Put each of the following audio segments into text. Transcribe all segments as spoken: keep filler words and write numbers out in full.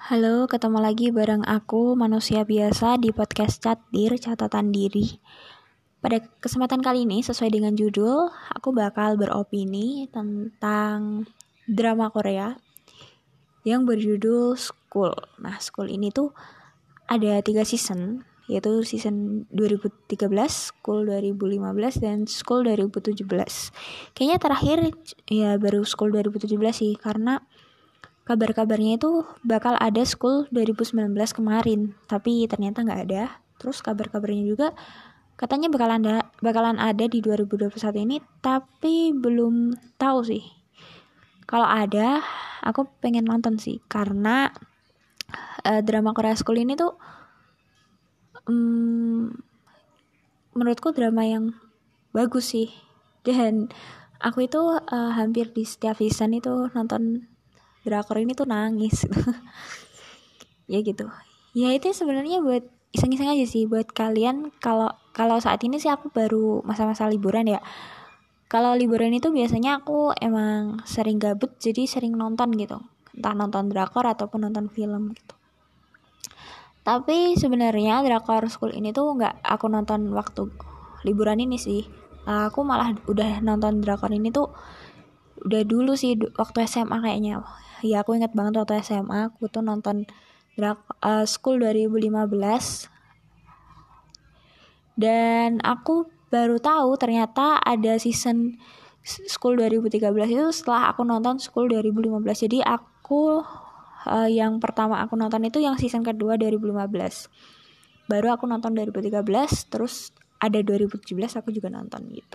Halo, ketemu lagi bareng aku, manusia biasa di podcast Catir, Catatan Diri. Pada kesempatan kali ini, sesuai dengan judul, aku bakal beropini tentang drama Korea yang berjudul School. Nah, School ini tuh ada tiga season, yaitu season dua ribu tiga belas, School dua ribu lima belas, dan School dua ribu tujuh belas. Kayaknya terakhir ya baru School dua ribu tujuh belas sih, karena kabar-kabarnya itu bakal ada School dua ribu sembilan belas kemarin, tapi ternyata nggak ada. Terus kabar-kabarnya juga katanya bakalan ada, bakalan ada di dua ribu dua puluh satu ini, tapi belum tahu sih. Kalau ada, aku pengen nonton sih, karena uh, drama Korea School ini tuh um, menurutku drama yang bagus sih. Dan aku itu uh, hampir di setiap season itu nonton drakor ini tuh nangis. Ya gitu. Ya itu sebenarnya buat iseng-iseng aja sih buat kalian. Kalau kalau saat ini sih aku baru masa-masa liburan ya. Kalau liburan itu biasanya aku emang sering gabut, jadi sering nonton gitu. Entah nonton drakor ataupun nonton film gitu. Tapi sebenarnya drakor School ini tuh nggak aku nonton waktu liburan ini sih. Aku malah udah nonton drakor ini tuh udah dulu sih, waktu S M A kayaknya. Ya aku ingat banget waktu S M A aku tuh nonton drak uh, School dua ribu lima belas. Dan aku baru tahu ternyata ada season School dua ribu tiga belas itu setelah aku nonton School dua ribu lima belas. Jadi aku uh, yang pertama aku nonton itu yang season kedua dua ribu lima belas. Baru aku nonton dua ribu tiga belas, terus ada dua ribu tujuh belas aku juga nonton gitu.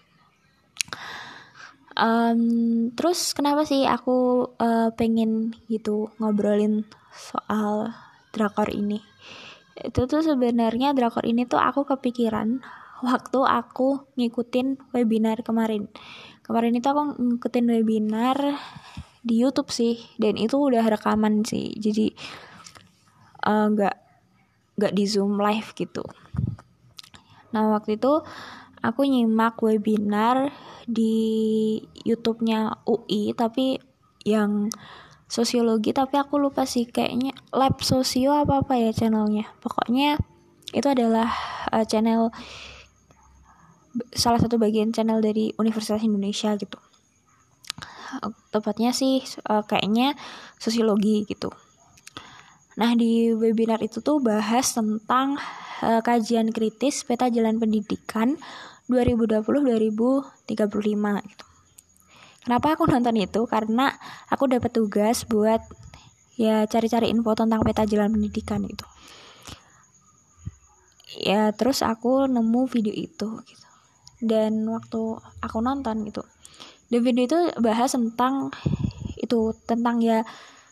Um, terus kenapa sih aku uh, pengen gitu ngobrolin soal drakor ini? Itu tuh sebenarnya drakor ini tuh aku kepikiran waktu aku ngikutin webinar kemarin. Kemarin itu aku ngikutin webinar di YouTube sih, dan itu udah rekaman sih, jadi nggak uh, nggak di Zoom live gitu. Nah waktu itu aku nyimak webinar di YouTube-nya U I, tapi yang sosiologi, tapi aku lupa sih, kayaknya lab sosio apa apa ya channelnya. Pokoknya itu adalah uh, channel, salah satu bagian channel dari Universitas Indonesia gitu. Uh, tepatnya sih uh, kayaknya sosiologi gitu. Nah di webinar itu tuh bahas tentang uh, kajian kritis peta jalan pendidikan dua ribu dua puluh sampai dua ribu tiga puluh lima gitu. Kenapa aku nonton itu? Karena aku dapat tugas buat ya cari-cari info tentang peta jalan pendidikan gitu. Ya terus aku nemu video itu gitu. Dan waktu aku nonton gitu, di video itu bahas tentang itu, tentang ya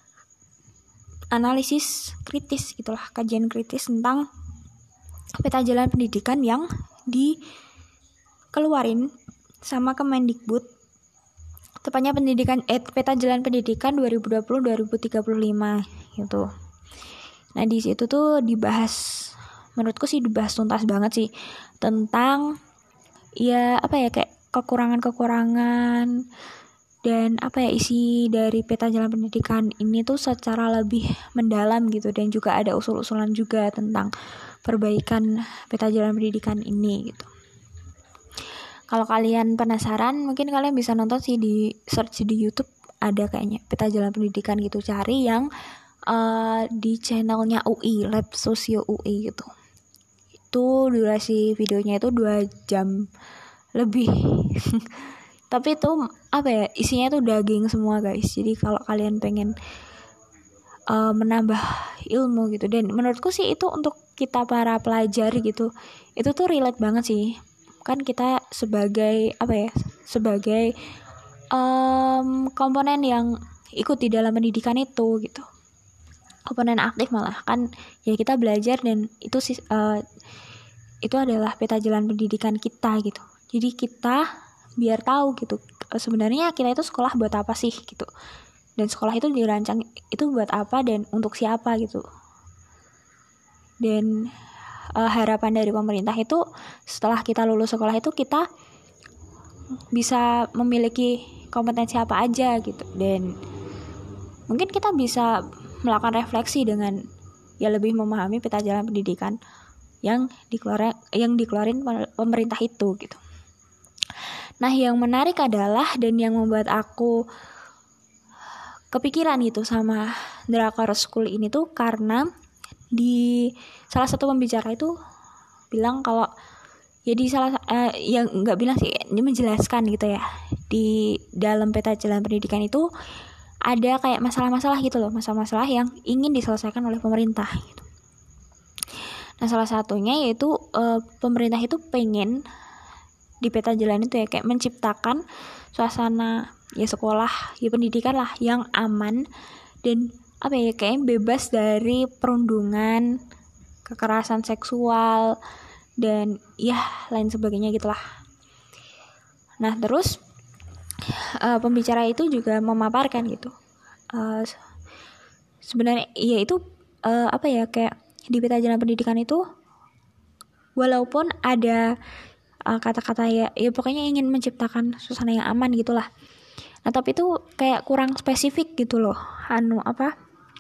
analisis kritis gitulah, kajian kritis tentang peta jalan pendidikan yang dikeluarin sama Kemendikbud, tepatnya pendidikan eh, peta jalan pendidikan dua ribu dua puluh sampai dua ribu tiga puluh lima gitu. Nah di situ tuh dibahas, menurutku sih dibahas tuntas banget sih tentang ya apa ya kayak kekurangan-kekurangan dan apa ya isi dari peta jalan pendidikan ini tuh secara lebih mendalam gitu, dan juga ada usul-usulan juga tentang perbaikan peta jalan pendidikan ini gitu. Kalau kalian penasaran, mungkin kalian bisa nonton sih, di search di YouTube ada kayaknya peta jalan pendidikan gitu, cari yang uh, di channelnya U I, Lab Sosio U I gitu. Itu durasi videonya itu dua jam lebih. Tapi itu apa ya, isinya tuh daging semua guys. Jadi kalau kalian pengen uh, menambah ilmu gitu, dan menurutku sih itu untuk kita para pelajar gitu, itu tuh relate banget sih. Kan kita sebagai apa ya, sebagai um, komponen yang ikut di dalam pendidikan itu gitu, komponen aktif malah kan ya, kita belajar, dan itu sih uh, itu adalah peta jalan pendidikan kita gitu. Jadi kita biar tahu gitu sebenarnya kita itu sekolah buat apa sih gitu, dan sekolah itu dirancang itu buat apa dan untuk siapa gitu. Dan uh, harapan dari pemerintah itu setelah kita lulus sekolah itu kita bisa memiliki kompetensi apa aja gitu, dan mungkin kita bisa melakukan refleksi dengan ya lebih memahami peta jalan pendidikan yang dikeluarin yang dikeluarin pemerintah itu gitu. Nah, yang menarik adalah dan yang membuat aku kepikiran gitu sama Drakor School ini tuh karena di salah satu pembicara itu bilang kalau ya di salah eh, yang nggak bilang sih, ini menjelaskan gitu ya, di dalam peta jalan pendidikan itu ada kayak masalah-masalah gitu loh, masalah-masalah yang ingin diselesaikan oleh pemerintah gitu. Nah, salah satunya yaitu uh, pemerintah itu pengen di peta jalan itu ya kayak menciptakan suasana ya sekolah, ya pendidikan lah yang aman dan apa ya kayak bebas dari perundungan, kekerasan seksual dan ya lain sebagainya gitulah. Nah, terus uh, pembicara itu juga memaparkan gitu. Uh, sebenarnya ya itu uh, apa ya kayak di peta jalan pendidikan itu walaupun ada uh, kata-kata ya ya pokoknya ingin menciptakan suasana yang aman gitulah. Nah, tapi itu kayak kurang spesifik gitu loh, anu apa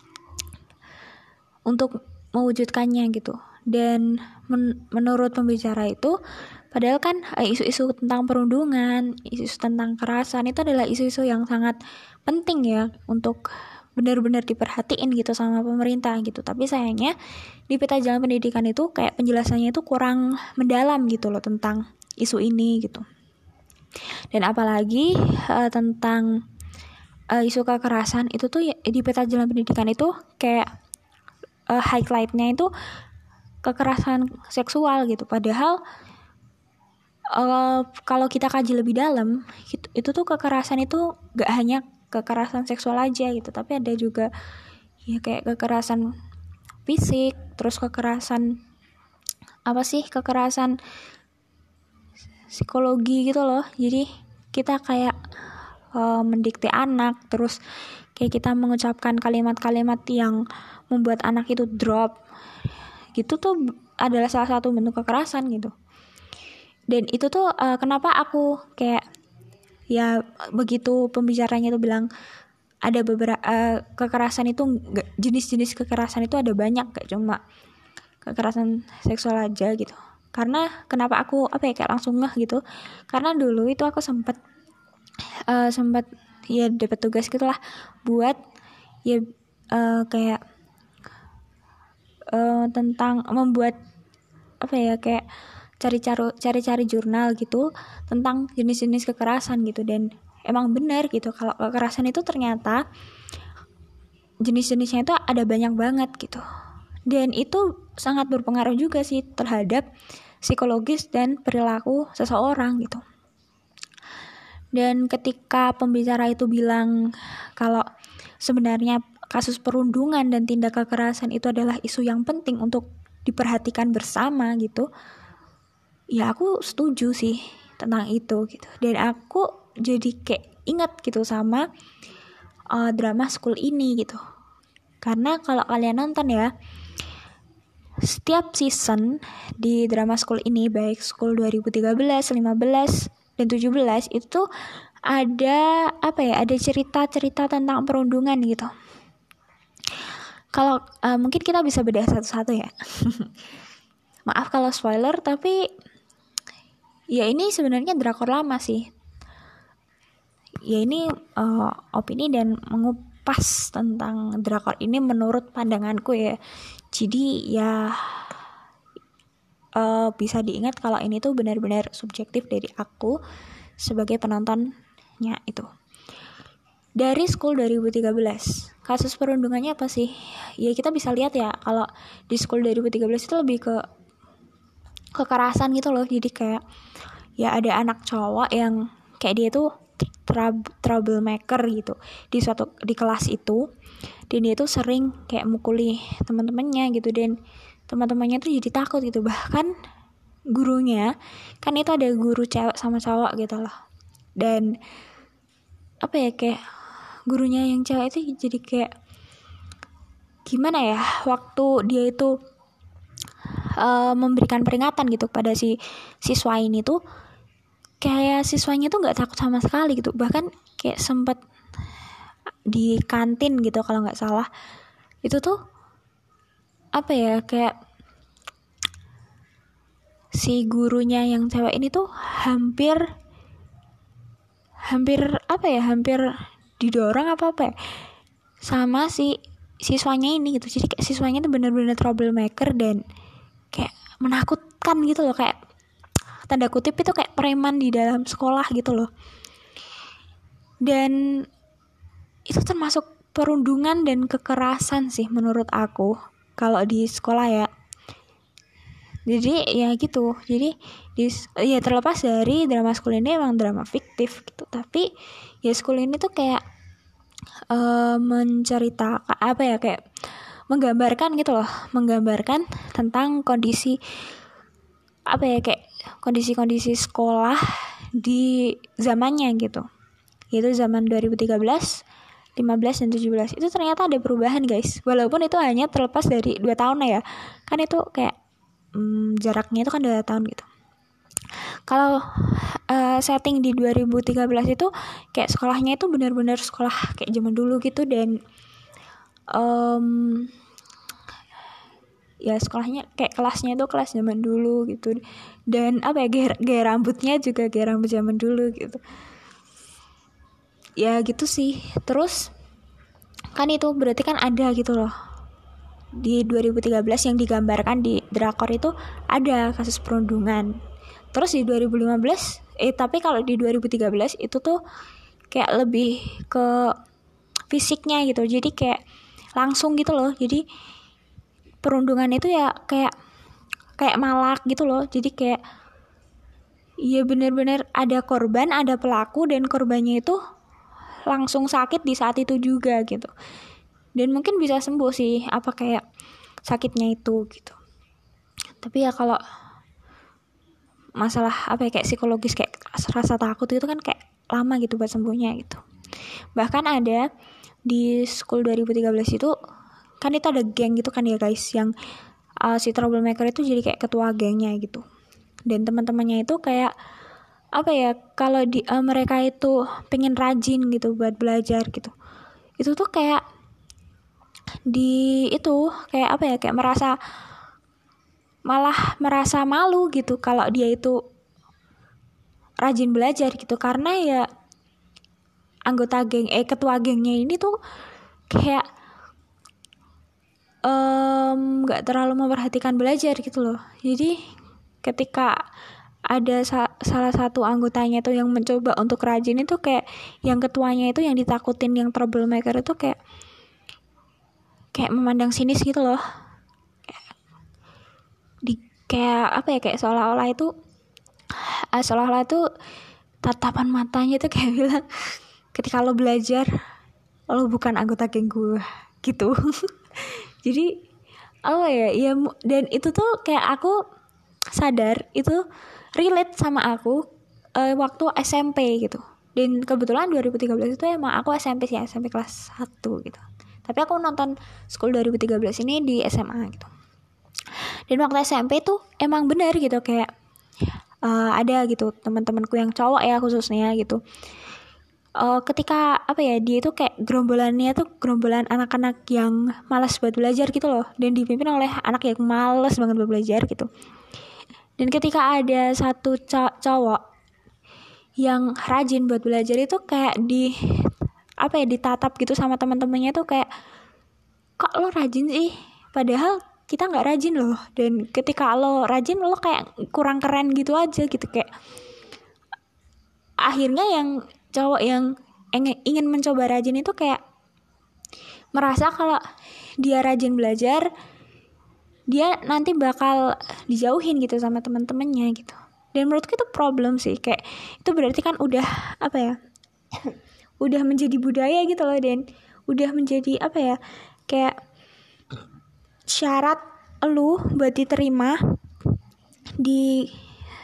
untuk mewujudkannya gitu. Dan men- menurut pembicara itu padahal kan eh, isu-isu tentang perundungan, isu-isu tentang kekerasan itu adalah isu-isu yang sangat penting ya untuk benar-benar diperhatiin gitu sama pemerintah gitu. Tapi sayangnya di peta jalan pendidikan itu kayak penjelasannya itu kurang mendalam gitu loh tentang isu ini gitu. Dan apalagi uh, tentang uh, isu kekerasan itu tuh ya, di peta jalan pendidikan itu kayak uh, highlightnya itu kekerasan seksual gitu. Padahal uh, kalau kita kaji lebih dalam gitu, itu tuh kekerasan itu gak hanya kekerasan seksual aja gitu, tapi ada juga ya kayak kekerasan fisik, terus kekerasan apa sih kekerasan psikologi gitu loh. Jadi kita kayak uh, mendikte anak, terus kayak kita mengucapkan kalimat-kalimat yang membuat anak itu drop gitu tuh adalah salah satu bentuk kekerasan gitu. Dan itu tuh uh, kenapa aku kayak ya begitu pembicaranya tuh bilang ada beberapa uh, kekerasan itu gak, jenis-jenis kekerasan itu ada banyak, gak cuma kekerasan seksual aja gitu. Karena kenapa aku apa ya kayak langsung ngeh gitu, karena dulu itu aku sempat uh, sempat ya dapat tugas gitulah buat ya uh, kayak uh, tentang membuat apa ya kayak cari-cari cari-cari jurnal gitu tentang jenis-jenis kekerasan gitu. Dan emang benar gitu kalau kekerasan itu ternyata jenis-jenisnya itu ada banyak banget gitu. Dan itu sangat berpengaruh juga sih terhadap psikologis dan perilaku seseorang gitu. Dan ketika pembicara itu bilang kalau sebenarnya kasus perundungan dan tindak kekerasan itu adalah isu yang penting untuk diperhatikan bersama gitu, ya aku setuju sih tentang itu gitu. Dan aku jadi kayak ingat gitu sama uh, drama school ini gitu. Karena kalau kalian nonton ya, setiap season di drama school ini, baik school dua ribu tiga belas, lima belas, dan tujuh belas itu ada apa ya, ada cerita-cerita tentang perundungan gitu. Kalau uh, mungkin kita bisa bedah satu-satu ya. Maaf kalau spoiler, tapi ya ini sebenarnya drakor lama sih. Ya ini uh, opini dan mengupas tentang drakor ini menurut pandanganku ya. Jadi ya uh, bisa diingat kalau ini tuh benar-benar subjektif dari aku sebagai penontonnya itu. Dari School dua ribu tiga belas, kasus perundungannya apa sih? Ya kita bisa lihat ya kalau di School dua ribu tiga belas itu lebih ke kekerasan gitu loh. Jadi kayak ya ada anak cowok yang kayak dia tuh troublemaker gitu di suatu di kelas itu, dan dia tuh sering kayak mukuli teman-temannya gitu, dan teman-temannya tuh jadi takut gitu. Bahkan gurunya kan itu ada guru cewek sama cowok gitu loh, dan apa ya kayak gurunya yang cewek itu jadi kayak gimana ya, waktu dia itu uh, memberikan peringatan gitu pada si siswa ini tuh kayak siswanya tuh nggak takut sama sekali gitu. Bahkan kayak sempet di kantin gitu kalau nggak salah, itu tuh apa ya, kayak si gurunya yang cewek ini tuh hampir hampir apa ya hampir didorong apa apa ya sama si siswanya ini gitu. Jadi kayak siswanya tuh bener-bener troublemaker dan kayak menakutkan gitu loh, kayak tanda kutip itu kayak preman di dalam sekolah gitu loh. Dan itu termasuk perundungan dan kekerasan sih menurut aku kalau di sekolah ya. Jadi ya gitu. Jadi di, ya terlepas dari drama school ini emang drama fiktif gitu, tapi ya school ini tuh kayak uh, menceritakan apa ya, kayak menggambarkan gitu loh, menggambarkan tentang kondisi apa ya, kayak kondisi-kondisi sekolah di zamannya gitu. Yaitu zaman dua ribu tiga belas, lima belas dan tujuh belas. Itu ternyata ada perubahan, guys. Walaupun itu hanya terlepas dari dua tahun ya. Kan itu kayak hmm, jaraknya itu kan dua tahun gitu. Kalau uh, setting di dua ribu tiga belas itu kayak sekolahnya itu benar-benar sekolah kayak zaman dulu gitu, dan um, ya sekolahnya kayak kelasnya itu kelas zaman dulu gitu, dan apa ya, gaya, gaya rambutnya juga gaya rambut zaman dulu gitu ya gitu sih. Terus kan itu berarti kan ada gitu loh di dua ribu tiga belas yang digambarkan di drakor itu ada kasus perundungan. Terus di dua ribu lima belas eh tapi kalau di dua ribu tiga belas itu tuh kayak lebih ke fisiknya gitu, jadi kayak langsung gitu loh. Jadi perundungan itu ya kayak kayak malak gitu loh. Jadi kayak ya benar-benar ada korban, ada pelaku, dan korbannya itu langsung sakit di saat itu juga gitu. Dan mungkin bisa sembuh sih apa kayak sakitnya itu gitu. Tapi ya kalau masalah apa ya, kayak psikologis kayak rasa takut itu kan kayak lama gitu buat sembuhnya gitu. Bahkan ada di school dua ribu tiga belas itu kan itu ada geng gitu kan ya guys, yang uh, si troublemaker itu jadi kayak ketua gengnya gitu. Dan teman-temannya itu kayak apa ya, kalau di uh, mereka itu pengen rajin gitu buat belajar gitu, itu tuh kayak di itu kayak apa ya, kayak merasa malah merasa malu gitu kalau dia itu rajin belajar gitu, karena ya anggota geng eh ketua gengnya ini tuh kayak nggak um, terlalu memperhatikan belajar gitu loh. Jadi ketika ada sa- salah satu anggotanya itu yang mencoba untuk rajin, itu kayak yang ketuanya itu yang ditakutin, yang troublemaker itu kayak kayak memandang sinis gitu loh. Kayak, di kayak apa ya, kayak seolah-olah itu uh, seolah-olah itu tatapan matanya itu kayak bilang, ketika lo belajar lo bukan anggota geng gue gitu. Jadi apa ya, ya dan itu tuh kayak aku sadar itu relate sama aku uh, waktu S M P gitu. Dan kebetulan dua ribu tiga belas itu emang aku S M P sih, S M P kelas satu gitu. Tapi aku nonton School dua ribu tiga belas ini di S M A gitu. Dan waktu S M P tuh emang bener gitu, kayak uh, ada gitu teman-temanku yang cowok ya khususnya gitu. Uh, ketika apa ya, dia itu kayak gerombolannya tuh gerombolan anak-anak yang malas buat belajar gitu loh, dan dipimpin oleh anak yang malas banget buat belajar gitu. Dan ketika ada satu cow- cowok yang rajin buat belajar itu kayak di apa ya, ditatap gitu sama teman-temannya tuh kayak, kok lo rajin sih, padahal kita nggak rajin loh. Dan ketika lo rajin lo kayak kurang keren gitu aja gitu. Kayak akhirnya yang cowok yang ingin mencoba rajin itu kayak merasa kalau dia rajin belajar, dia nanti bakal dijauhin gitu sama teman-temannya gitu. Dan menurutku itu problem sih, kayak itu berarti kan udah apa ya, udah menjadi budaya gitu loh, dan udah menjadi apa ya, kayak syarat lu buat diterima di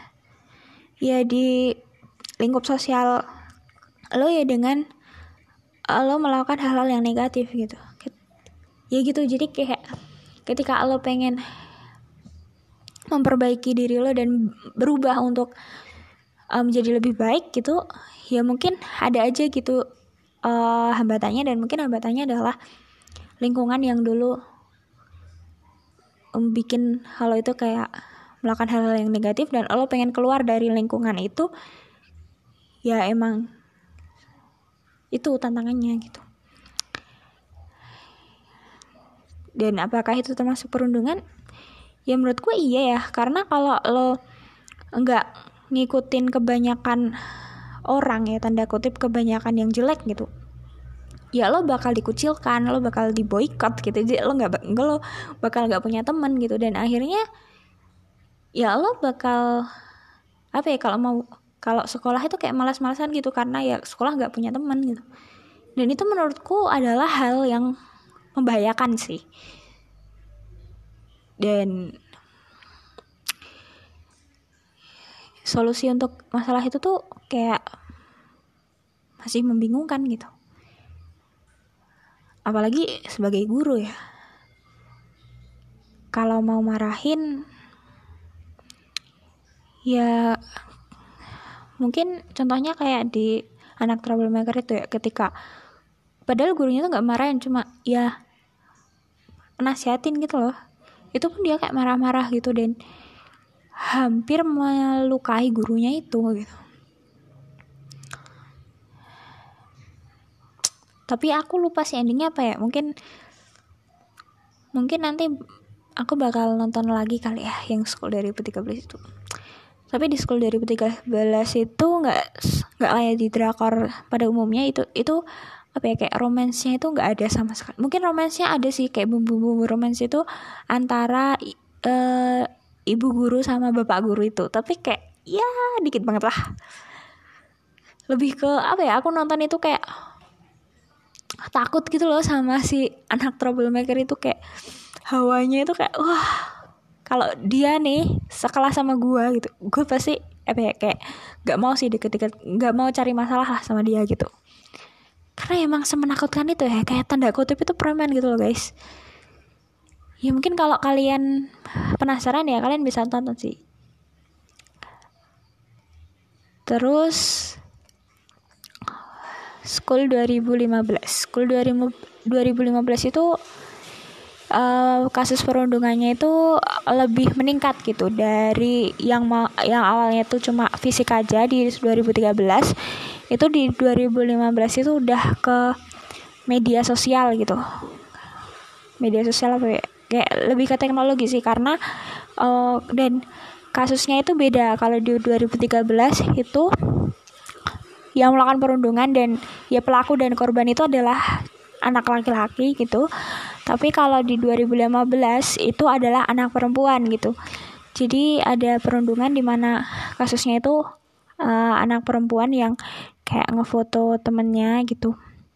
ya di lingkup sosial lo ya dengan lo melakukan hal-hal yang negatif gitu ya gitu. Jadi kayak ketika lo pengen memperbaiki diri lo dan berubah untuk um, menjadi lebih baik gitu, ya mungkin ada aja gitu uh, hambatannya. Dan mungkin hambatannya adalah lingkungan yang dulu um, bikin hal itu kayak melakukan hal-hal yang negatif, dan lo pengen keluar dari lingkungan itu, ya emang itu tantangannya gitu. Dan apakah itu termasuk perundungan? Ya menurutku iya ya, karena kalau lo enggak ngikutin kebanyakan orang, ya tanda kutip kebanyakan yang jelek gitu, ya lo bakal dikucilkan, lo bakal diboikot gitu, jadi lo nggak lo bakal nggak punya teman gitu, dan akhirnya ya lo bakal apa ya, kalau mau kalau sekolah itu kayak malas-malasan gitu karena ya sekolah nggak punya teman gitu. Dan itu menurutku adalah hal yang membahayakan sih. Dan solusi untuk masalah itu tuh kayak masih membingungkan gitu. Apalagi sebagai guru ya. Kalau mau marahin, ya mungkin contohnya kayak di anak troublemaker itu ya, ketika padahal gurunya tuh nggak marahin, cuma ya nasihatin gitu loh. Itu pun dia kayak marah-marah gitu dan hampir melukai gurunya itu gitu. Tapi aku lupa sih endingnya apa ya. Mungkin mungkin nanti aku bakal nonton lagi kali ya yang School dua ribu tiga belas itu. Tapi di School dua ribu tiga belas itu nggak nggak kayak di drakor pada umumnya, itu itu apa ya, kayak romansnya itu nggak ada sama sekali. Mungkin romansnya ada sih, kayak bumbu-bumbu romans itu antara uh, ibu guru sama bapak guru itu, tapi kayak ya dikit banget lah. Lebih ke apa ya, aku nonton itu kayak takut gitu loh sama si anak troublemaker itu, kayak hawanya itu kayak wah, kalau dia nih sekelas sama gue gitu, gue pasti apa ya, kayak nggak mau sih deket-deket, nggak mau cari masalah lah sama dia gitu. Karena emang semenakutkan itu ya, kayak tanda kutip itu preman gitu loh guys. Ya mungkin kalau kalian penasaran ya kalian bisa tonton sih. Terus School dua ribu lima belas. School dua ribu lima belas itu uh, kasus perundungannya itu lebih meningkat gitu dari yang ma- yang awalnya tuh cuma fisik aja di dua ribu tiga belas. Itu di dua ribu lima belas itu udah ke media sosial gitu. Media sosial apa ya? Kayak lebih ke teknologi sih, karena uh, dan kasusnya itu beda. Kalau di dua ribu tiga belas itu yang melakukan perundungan dan ya pelaku dan korban itu adalah anak laki-laki gitu. Tapi kalau di dua ribu lima belas itu adalah anak perempuan gitu. Jadi ada perundungan di mana kasusnya itu uh, anak perempuan yang kayak ngefoto temennya gitu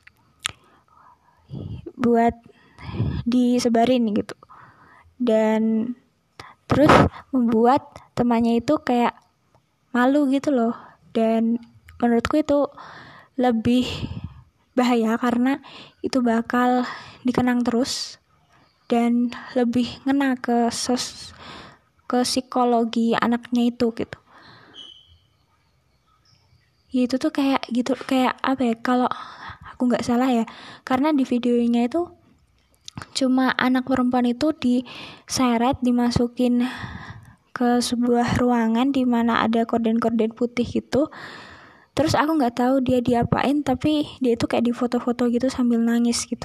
buat disebarin gitu, dan terus membuat temannya itu kayak malu gitu loh. Dan menurutku itu lebih bahaya karena itu bakal dikenang terus dan lebih ngena ke sos ke psikologi anaknya itu gitu. Ya itu tuh kayak gitu, kayak apa ya, kalau aku nggak salah ya, karena di videonya itu cuma anak perempuan itu diseret, dimasukin ke sebuah ruangan di mana ada korden-korden putih gitu. Terus aku nggak tahu dia diapain, tapi dia itu kayak difoto-foto gitu sambil nangis gitu.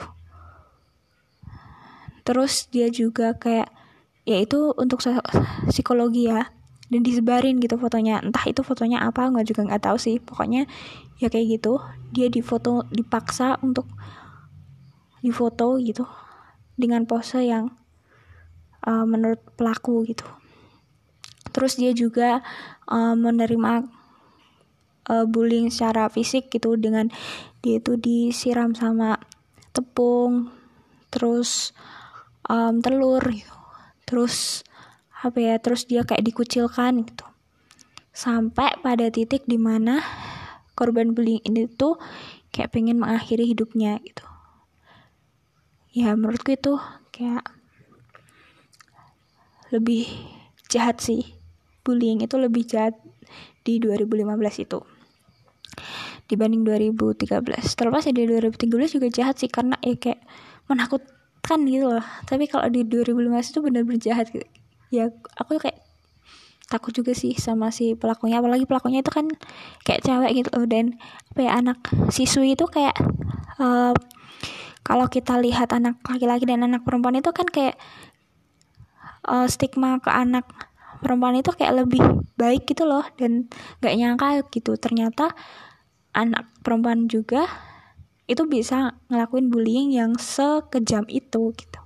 Terus dia juga kayak ya itu untuk psikologi ya, dan disebarin gitu fotonya. Entah itu fotonya apa, nggak juga nggak tahu sih. Pokoknya ya kayak gitu, dia difoto, dipaksa untuk difoto gitu dengan pose yang uh, menurut pelaku gitu. Terus dia juga uh, menerima uh, bullying secara fisik gitu, dengan dia itu disiram sama tepung, terus um, telur gitu. Terus apa ya, terus dia kayak dikucilkan gitu. Sampai pada titik dimana korban bullying ini tuh kayak pengen mengakhiri hidupnya gitu. Ya menurutku itu kayak lebih jahat sih. Bullying itu lebih jahat di dua ribu lima belas itu dibanding dua ribu tiga belas. Terlepas ya di dua ribu tiga belas juga jahat sih, karena ya kayak menakut menyenangkan gitu loh. Tapi kalau di dua ribu lima belas itu benar-benar jahat gitu. Ya aku kayak takut juga sih sama si pelakunya, apalagi pelakunya itu kan kayak cewek gitu loh. Dan apa ya, anak siswi itu kayak uh, kalau kita lihat anak laki-laki dan anak perempuan itu kan kayak uh, stigma ke anak perempuan itu kayak lebih baik gitu loh. Dan gak nyangka gitu ternyata anak perempuan juga itu bisa ngelakuin bullying yang sekejam itu gitu.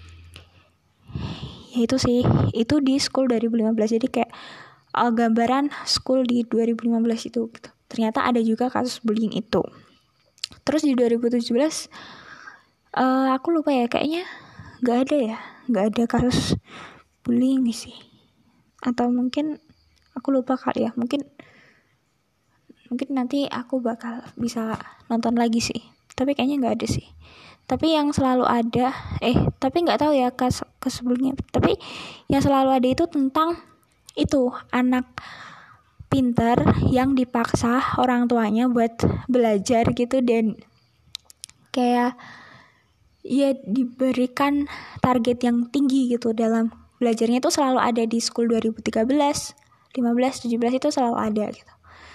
Ya itu sih, itu di school dua ribu lima belas. Jadi kayak uh, gambaran school di dua ribu lima belas itu gitu. Ternyata ada juga kasus bullying itu. Terus di dua ribu tujuh belas uh, aku lupa ya, kayaknya gak ada ya, gak ada kasus bullying sih. Atau mungkin aku lupa kali ya, mungkin mungkin nanti aku bakal bisa nonton lagi sih. Tapi kayaknya gak ada sih. Tapi yang selalu ada, eh tapi nggak tahu ya kas kesebelumnya. Tapi yang selalu ada itu tentang itu anak pintar yang dipaksa orang tuanya buat belajar gitu, dan kayak ya diberikan target yang tinggi gitu dalam belajarnya. Itu selalu ada di school dua ribu tiga belas, lima belas, tujuh belas itu selalu ada gitu.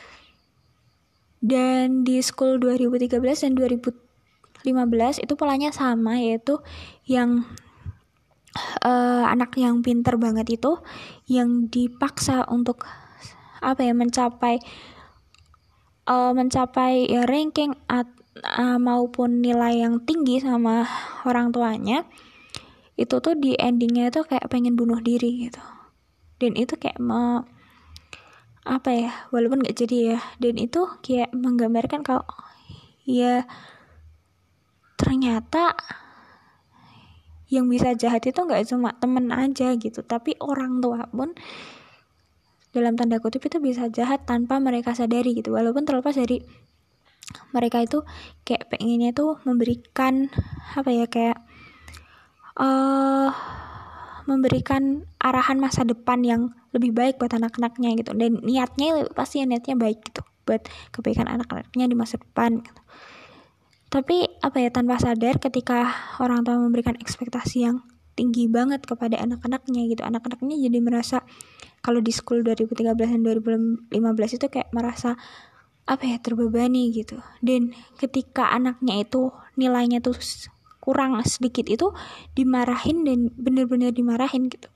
Dan di school dua ribu tiga belas dan dua ribu lima belas itu polanya sama, yaitu yang uh, anak yang pinter banget itu yang dipaksa untuk apa ya, mencapai uh, mencapai ya, ranking at, uh, maupun nilai yang tinggi sama orang tuanya. Itu tuh di endingnya itu kayak pengen bunuh diri gitu. Dan itu kayak me, apa ya, walaupun gak jadi ya, dan itu kayak menggambarkan kalau ya ternyata yang bisa jahat itu gak cuma temen aja gitu, tapi orang tua pun dalam tanda kutip itu bisa jahat tanpa mereka sadari gitu. Walaupun terlepas dari mereka itu kayak pengennya tuh memberikan apa ya, kayak uh, memberikan arahan masa depan yang lebih baik buat anak-anaknya gitu. Dan niatnya pasti niatnya baik gitu, buat kebaikan anak-anaknya di masa depan gitu. Tapi apa ya, tanpa sadar ketika orang tua memberikan ekspektasi yang tinggi banget kepada anak-anaknya gitu, anak-anaknya jadi merasa kalau di school dua ribu tiga belas dan dua ribu lima belas itu kayak merasa apa ya, terbebani gitu. Dan ketika anaknya itu nilainya tuh kurang sedikit itu dimarahin, dan bener-bener dimarahin gitu.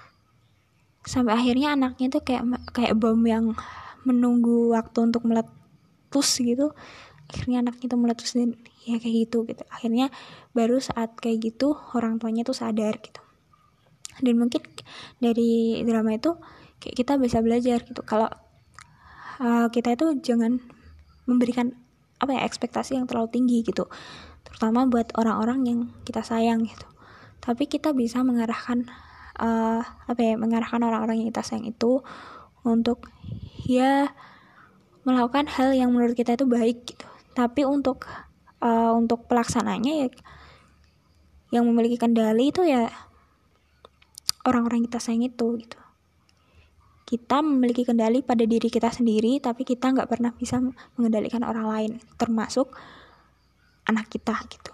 Sampai akhirnya anaknya tuh kayak kayak bom yang menunggu waktu untuk meletus gitu. Akhirnya anaknya tuh meletus dan ya kayak gitu gitu. Akhirnya baru saat kayak gitu orang tuanya tuh sadar gitu. Dan mungkin dari drama itu kayak kita bisa belajar gitu, kalau uh, kita itu jangan memberikan apa ya, ekspektasi yang terlalu tinggi gitu, terutama buat orang-orang yang kita sayang gitu. Tapi kita bisa mengarahkan uh, apa ya, mengarahkan orang-orang yang kita sayang itu untuk ya melakukan hal yang menurut kita itu baik gitu. Tapi untuk uh, untuk pelaksananya ya yang memiliki kendali itu ya orang-orang kita sayang itu gitu. Kita memiliki kendali pada diri kita sendiri, tapi kita nggak pernah bisa mengendalikan orang lain, termasuk anak kita gitu.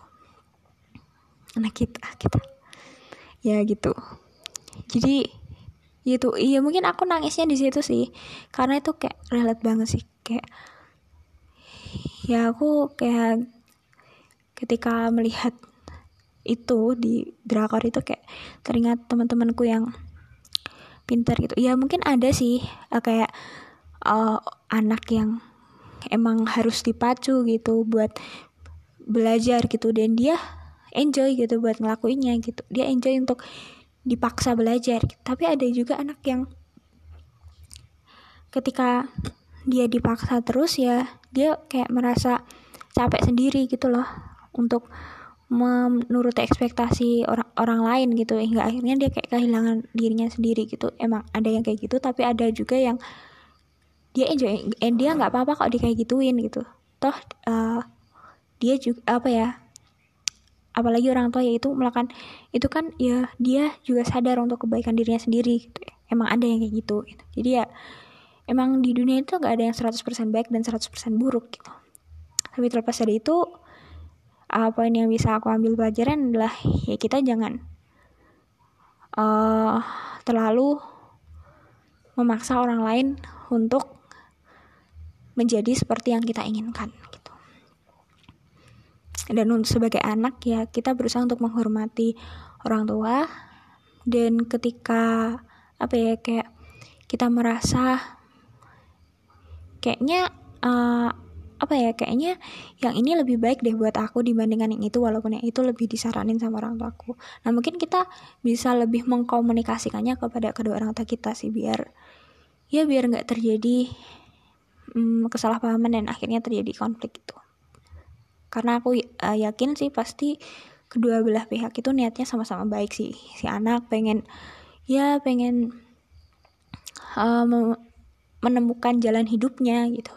Anak kita kita ya gitu. Jadi gitu, iya mungkin aku nangisnya di situ sih, karena itu kayak relate banget sih, kayak ya aku kayak ketika melihat itu di drakor itu kayak teringat teman-temanku yang pintar gitu. Ya mungkin ada sih uh, kayak uh, anak yang emang harus dipacu gitu buat belajar gitu, dan dia enjoy gitu buat ngelakuinnya gitu. Dia enjoy untuk dipaksa belajar gitu. Tapi ada juga anak yang ketika dia dipaksa terus ya dia kayak merasa capek sendiri gitu loh untuk menuruti ekspektasi orang orang lain gitu, hingga akhirnya dia kayak kehilangan dirinya sendiri gitu. Emang ada yang kayak gitu, tapi ada juga yang dia enjoy, eh, dia nggak apa-apa kok dia kayak gituin gitu. Toh uh, dia juga apa ya, apalagi orang tua ya itu melakukan itu kan ya dia juga sadar untuk kebaikan dirinya sendiri gitu. Emang ada yang kayak gitu, gitu. Jadi ya emang di dunia itu nggak ada yang seratus persen baik dan seratus persen buruk gitu. Tapi terlepas dari itu, apa yang bisa aku ambil pelajaran adalah ya kita jangan uh, terlalu memaksa orang lain untuk menjadi seperti yang kita inginkan gitu. Dan untuk sebagai anak ya kita berusaha untuk menghormati orang tua, dan ketika apa ya kayak kita merasa kayaknya uh, apa ya kayaknya yang ini lebih baik deh buat aku dibandingkan yang itu, walaupun yang itu lebih disaranin sama orang tuaku. Nah mungkin kita bisa lebih mengkomunikasikannya kepada kedua orang tua kita sih, biar ya biar nggak terjadi hmm, kesalahpahaman dan akhirnya terjadi konflik itu. Karena aku uh, yakin sih pasti kedua belah pihak itu niatnya sama-sama baik sih. Si anak pengen ya pengen uh, menemukan jalan hidupnya gitu,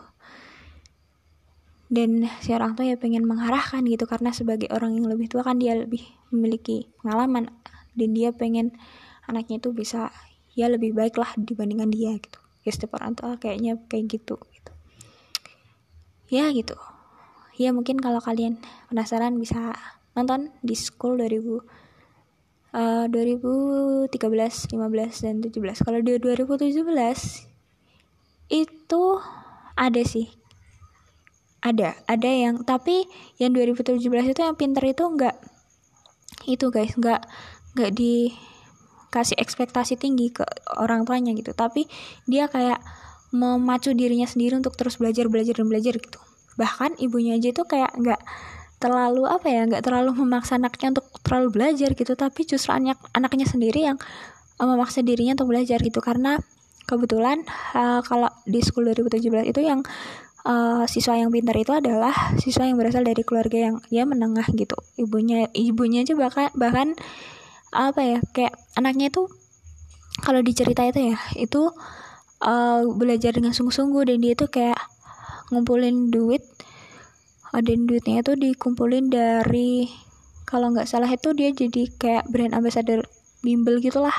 dan si orang tua ya pengen mengarahkan gitu, karena sebagai orang yang lebih tua kan dia lebih memiliki pengalaman, dan dia pengen anaknya itu bisa ya lebih baik lah dibandingkan dia gitu. Ya setiap orang tua kayaknya kayak gitu gitu ya gitu ya. Mungkin kalau kalian penasaran bisa nonton di School dua ribu uh, dua ribu tiga belas, lima belas, dan tujuh belas. Kalau di dua ribu tujuh belas itu ada sih ada ada yang, tapi yang dua ribu tujuh belas itu yang pinter itu enggak itu guys enggak enggak dikasih ekspektasi tinggi ke orang tuanya gitu, tapi dia kayak memacu dirinya sendiri untuk terus belajar belajar dan belajar gitu. Bahkan ibunya aja itu kayak enggak terlalu apa ya enggak terlalu memaksa anaknya untuk terlalu belajar gitu, tapi justru anak anaknya sendiri yang uh, memaksa dirinya untuk belajar gitu. Karena kebetulan uh, kalau di School dua ribu tujuh belas itu yang Uh, siswa yang pintar itu adalah siswa yang berasal dari keluarga yang ya menengah gitu. Ibunya ibunya aja bahkan bahkan apa ya kayak anaknya itu kalau dicerita itu ya itu uh, belajar dengan sungguh-sungguh, dan dia itu kayak ngumpulin duit, uh, dan duitnya itu dikumpulin dari, kalau nggak salah itu dia jadi kayak brand ambassador bimbel gitulah.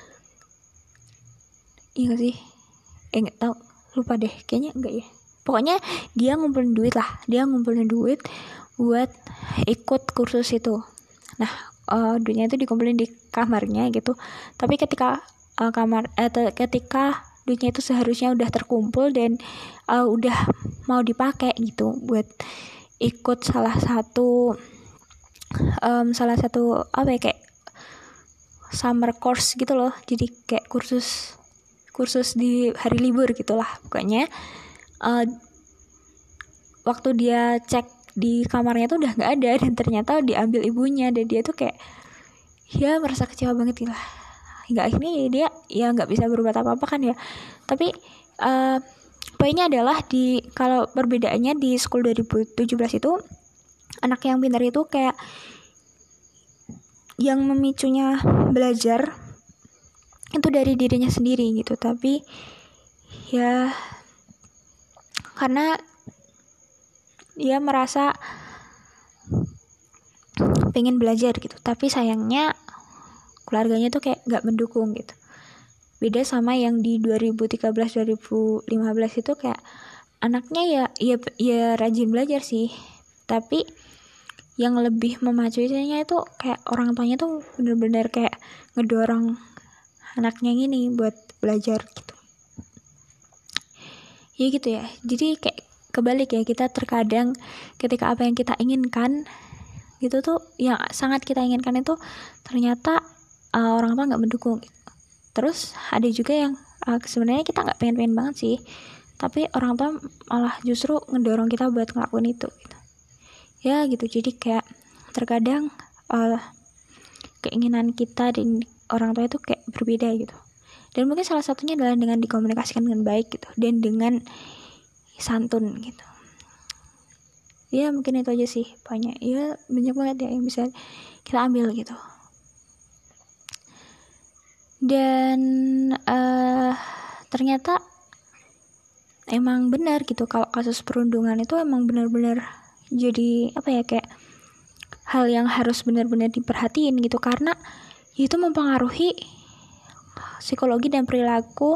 Iya sih, eh nggak tahu, lupa deh, kayaknya enggak ya. Pokoknya dia ngumpulin duit lah, dia ngumpulin duit buat ikut kursus itu. Nah, uh, duitnya itu dikumpulin di kamarnya gitu. Tapi ketika uh, kamar, eh, ketika duitnya itu seharusnya udah terkumpul dan uh, udah mau dipakai gitu buat ikut salah satu, um, salah satu apa ya kayak summer course gitu loh. Jadi kayak kursus, kursus di hari libur gitulah pokoknya. Uh, waktu dia cek di kamarnya tuh udah nggak ada, dan ternyata diambil ibunya, dan dia tuh kayak ya merasa kecewa banget lah. Hingga akhirnya dia ya nggak bisa berbuat apa-apa kan ya. Tapi uh, poinnya adalah di kalau perbedaannya di School dua ribu tujuh belas itu anak yang pintar itu kayak yang memicunya belajar itu dari dirinya sendiri gitu. Tapi ya karena dia merasa pengen belajar gitu, tapi sayangnya keluarganya tuh kayak gak mendukung gitu. Beda sama yang di dua ribu tiga belas dua ribu lima belas itu kayak anaknya ya ya ya rajin belajar sih, tapi yang lebih memacunya itu kayak orang tuanya tuh bener-bener kayak ngedorong anaknya gini buat belajar gitu. Ya gitu ya, jadi kayak kebalik ya, kita terkadang ketika apa yang kita inginkan gitu tuh, yang sangat kita inginkan itu ternyata uh, orang tua nggak mendukung gitu. Terus ada juga yang uh, sebenarnya kita nggak pengen-pengen banget sih, tapi orang tua malah justru ngedorong kita buat ngelakuin itu gitu. Ya gitu, jadi kayak terkadang uh, keinginan kita dan orang tua itu kayak berbeda gitu. Dan mungkin salah satunya adalah dengan dikomunikasikan dengan baik gitu, dan dengan santun gitu. Ya mungkin itu aja sih banyak ya banyak banget ya yang bisa kita ambil gitu. Dan uh, ternyata emang benar gitu, kalau kasus perundungan itu emang benar-benar jadi apa ya kayak hal yang harus benar-benar diperhatiin gitu, karena itu mempengaruhi psikologi dan perilaku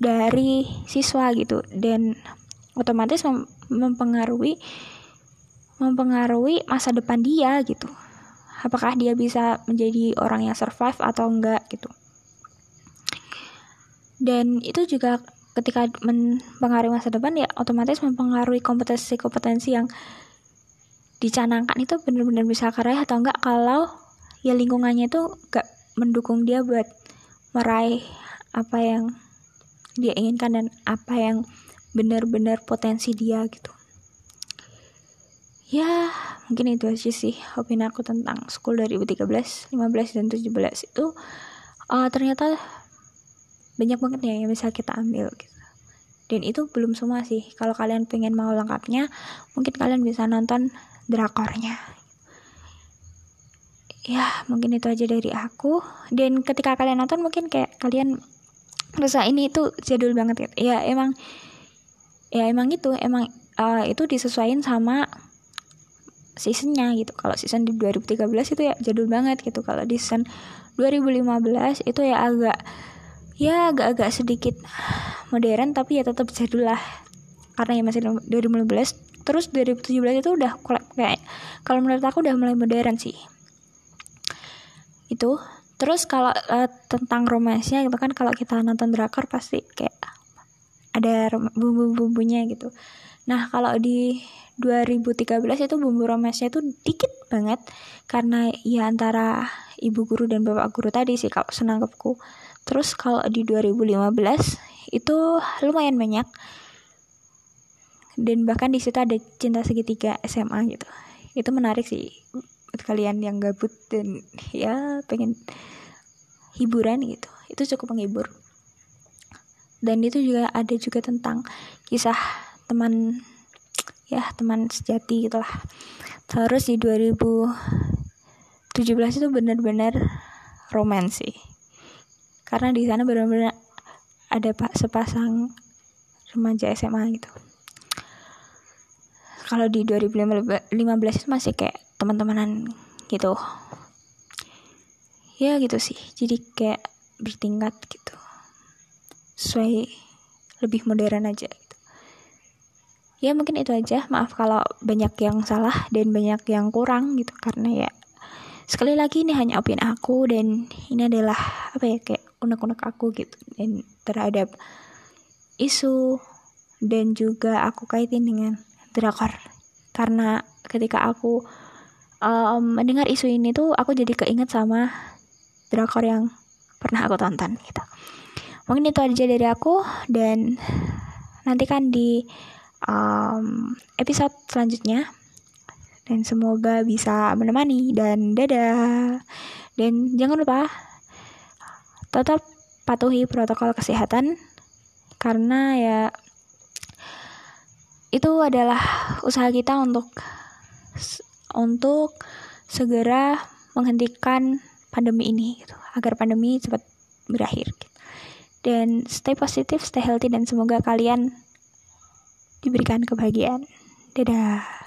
dari siswa gitu, dan otomatis mem- mempengaruhi mempengaruhi masa depan dia gitu. Apakah dia bisa menjadi orang yang survive atau enggak gitu. Dan itu juga ketika mempengaruhi masa depan ya otomatis mempengaruhi kompetensi-kompetensi yang dicanangkan itu benar-benar bisa keraih atau enggak kalau ya lingkungannya itu enggak mendukung dia buat meraih apa yang dia inginkan dan apa yang benar-benar potensi dia gitu. Ya, mungkin itu aja sih opini aku tentang School dua ribu tiga belas, lima belas, dan tujuh belas itu uh, ternyata banyak banget ya yang bisa kita ambil gitu. Dan itu belum semua sih. Kalau kalian pengen mau lengkapnya, mungkin kalian bisa nonton drakornya. Ya, mungkin itu aja dari aku. Dan ketika kalian nonton mungkin kayak kalian merasa ini itu jadul banget gitu. Ya emang ya emang itu emang uh, itu disesuaikan sama seasonnya gitu. Kalau season di dua ribu tiga belas itu ya jadul banget gitu. Kalau di season dua ribu lima belas itu ya agak ya agak-agak sedikit modern tapi ya tetap jadul lah karena ya masih dua ribu lima belas. Terus dua ribu tujuh belas itu udah kayak kalau menurut aku udah mulai modern sih itu. Terus kalau uh, tentang romansnya gitu kan, kalau kita nonton drakor pasti kayak ada bumbu-bumbunya gitu. Nah kalau di dua ribu tiga belas itu bumbu romansnya itu dikit banget karena ya antara ibu guru dan bapak guru tadi sih kalau senangkepku. Terus kalau di dua ribu lima belas itu lumayan banyak dan bahkan di situ ada cinta segitiga S M A gitu. Itu menarik sih buat kalian yang gabut dan ya pengen hiburan gitu. Itu cukup menghibur. Dan itu juga ada juga tentang kisah teman ya teman sejati gitulah. Terus di dua ribu tujuh belas itu benar-benar romans sih. Karena di sana benar-benar ada pak sepasang remaja S M A gitu. Kalau di dua ribu lima belas itu masih kayak teman-temanan gitu. Ya gitu sih. Jadi kayak bertingkat gitu. Sesuai lebih modern aja gitu. Ya mungkin itu aja. Maaf kalau banyak yang salah dan banyak yang kurang gitu, karena ya sekali lagi ini hanya opini aku dan ini adalah apa ya kayak unek-unek aku gitu dan terhadap isu dan juga aku kaitin dengan drakor. Karena ketika aku um, mendengar isu ini tuh aku jadi keinget sama drakor yang pernah aku tonton gitu. Mungkin itu aja dari aku dan nantikan di um, episode selanjutnya dan semoga bisa menemani dan dadah. Dan jangan lupa tetap patuhi protokol kesehatan karena ya itu adalah usaha kita untuk untuk segera menghentikan pandemi ini gitu, agar pandemi cepat berakhir gitu. Dan stay positif, stay healthy dan semoga kalian diberikan kebahagiaan. Dadah.